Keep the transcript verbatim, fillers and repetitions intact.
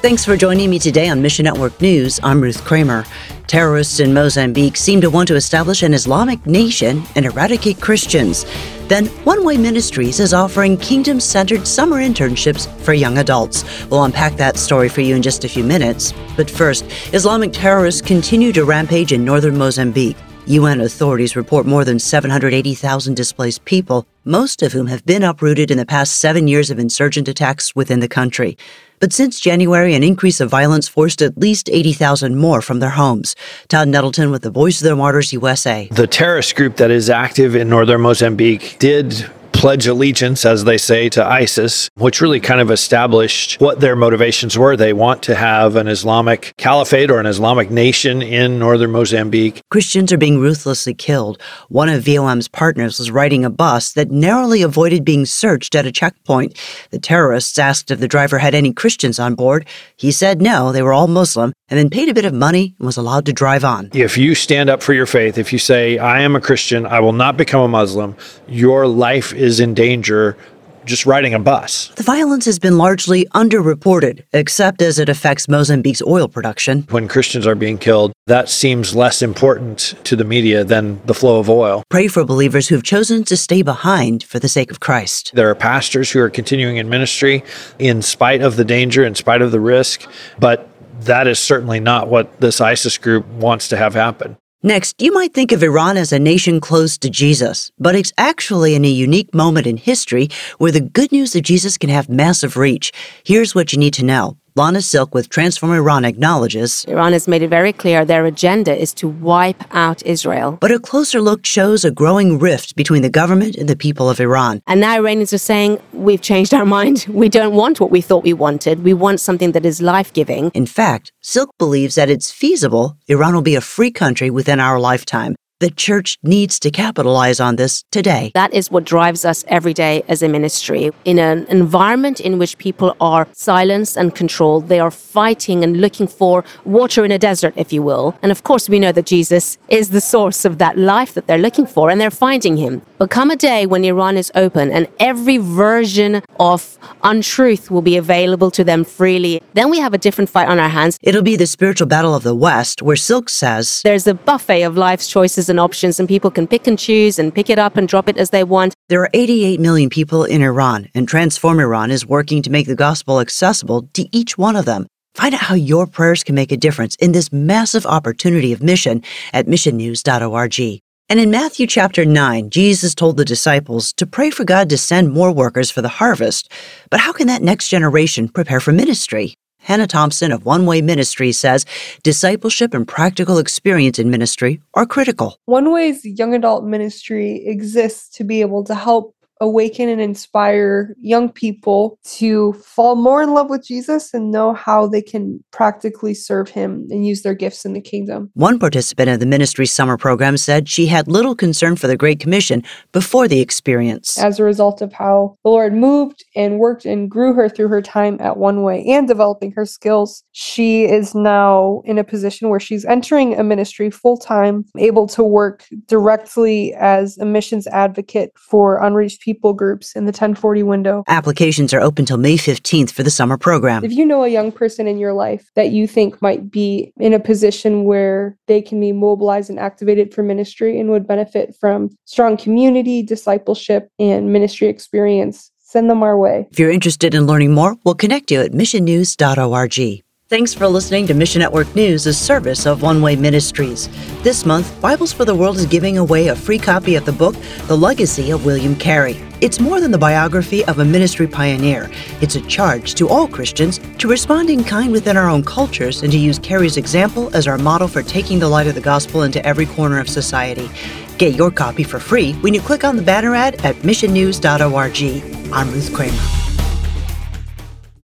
Thanks for joining me today on Mission Network News. I'm Ruth Kramer. Terrorists in Mozambique seem to want to establish an Islamic nation and eradicate Christians. Then One Way Ministries is offering kingdom-centered summer internships for young adults. We'll unpack that story for you in just a few minutes. But first, Islamic terrorists continue to rampage in northern Mozambique. U N authorities report more than seven hundred eighty thousand displaced people, most of whom have been uprooted in the past seven years of insurgent attacks within the country. But since January, an increase of violence forced at least eighty thousand more from their homes. Todd Nettleton with the Voice of the Martyrs U S A. The terrorist group that is active in northern Mozambique did pledge allegiance, as they say, to ISIS, which really kind of established what their motivations were. They want to have an Islamic caliphate or an Islamic nation in northern Mozambique. Christians are being ruthlessly killed. One of V O M's partners was riding a bus that narrowly avoided being searched at a checkpoint. The terrorists asked if the driver had any Christians on board. He said no, they were all Muslim, and then paid a bit of money and was allowed to drive on. If you stand up for your faith, if you say, I am a Christian, I will not become a Muslim, your life is in danger just riding a bus. The violence has been largely underreported, except as it affects Mozambique's oil production. When Christians are being killed, that seems less important to the media than the flow of oil. Pray for believers who have chosen to stay behind for the sake of Christ. There are pastors who are continuing in ministry in spite of the danger, in spite of the risk, but that is certainly not what this ISIS group wants to have happen. Next, you might think of Iran as a nation close to Jesus, but it's actually in a unique moment in history where the good news of Jesus can have massive reach. Here's what you need to know. Lana Silk with Transform Iran acknowledges Iran has made it very clear their agenda is to wipe out Israel. But a closer look shows a growing rift between the government and the people of Iran. And now Iranians are saying, we've changed our mind. We don't want what we thought we wanted. We want something that is life-giving. In fact, Silk believes that it's feasible Iran will be a free country within our lifetime. The church needs to capitalize on this today. That is what drives us every day as a ministry. In an environment in which people are silenced and controlled, they are fighting and looking for water in a desert, if you will. And of course, we know that Jesus is the source of that life that they're looking for, and they're finding him. But come a day when Iran is open and every version of untruth will be available to them freely, then we have a different fight on our hands. It'll be the spiritual battle of the West, where Silk says there's a buffet of life's choices and options, and people can pick and choose and pick it up and drop it as they want. There are eighty-eight million people in Iran, and Transform Iran is working to make the gospel accessible to each one of them. Find out how your prayers can make a difference in this massive opportunity of mission at mission news dot org. And in Matthew chapter nine, Jesus told the disciples to pray for God to send more workers for the harvest. But how can that next generation prepare for ministry? Hannah Thompson of One Way Ministries says discipleship and practical experience in ministry are critical. One Way's young adult ministry exists to be able to help awaken and inspire young people to fall more in love with Jesus and know how they can practically serve him and use their gifts in the kingdom. One participant of the ministry summer program said she had little concern for the Great Commission before the experience. As a result of how the Lord moved and worked and grew her through her time at One Way and developing her skills, she is now in a position where she's entering a ministry full-time, able to work directly as a missions advocate for unreached people. People groups in the ten forty window. Applications are open till May fifteenth for the summer program. If you know a young person in your life that you think might be in a position where they can be mobilized and activated for ministry and would benefit from strong community, discipleship, and ministry experience, send them our way. If you're interested in learning more, we'll connect you at mission news dot org. Thanks for listening to Mission Network News, a service of One Way Ministries. This month, Bibles for the World is giving away a free copy of the book, The Legacy of William Carey. It's more than the biography of a ministry pioneer. It's a charge to all Christians to respond in kind within our own cultures and to use Carey's example as our model for taking the light of the gospel into every corner of society. Get your copy for free when you click on the banner ad at mission news dot org. I'm Ruth Kramer.